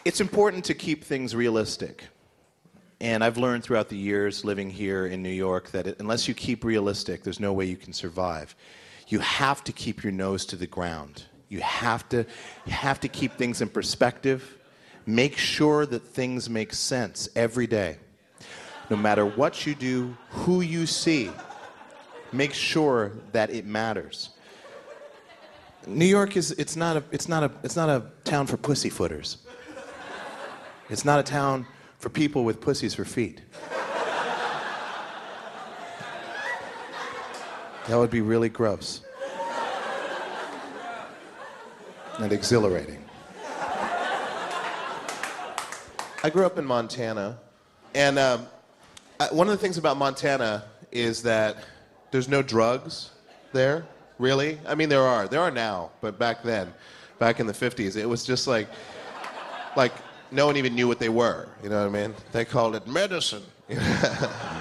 It's important to keep things realistic. And I've learned throughout the years living here in New York that unless you keep realistic, there's no way you can survive. You have to keep your nose to the ground. You have to keep things in perspective. Make sure that things make sense every day. No matter what you do, who you see, make sure that it matters. New York it's not a town for pussyfooters. It's not a town for people with pussies for feet. That would be really gross. And exhilarating. I grew up in Montana, and one of the things about Montana is that there's no drugs there, really. I mean, there are now, but back then, back in the 50s, it was just like no one even knew what they were, you know what I mean? They called it medicine.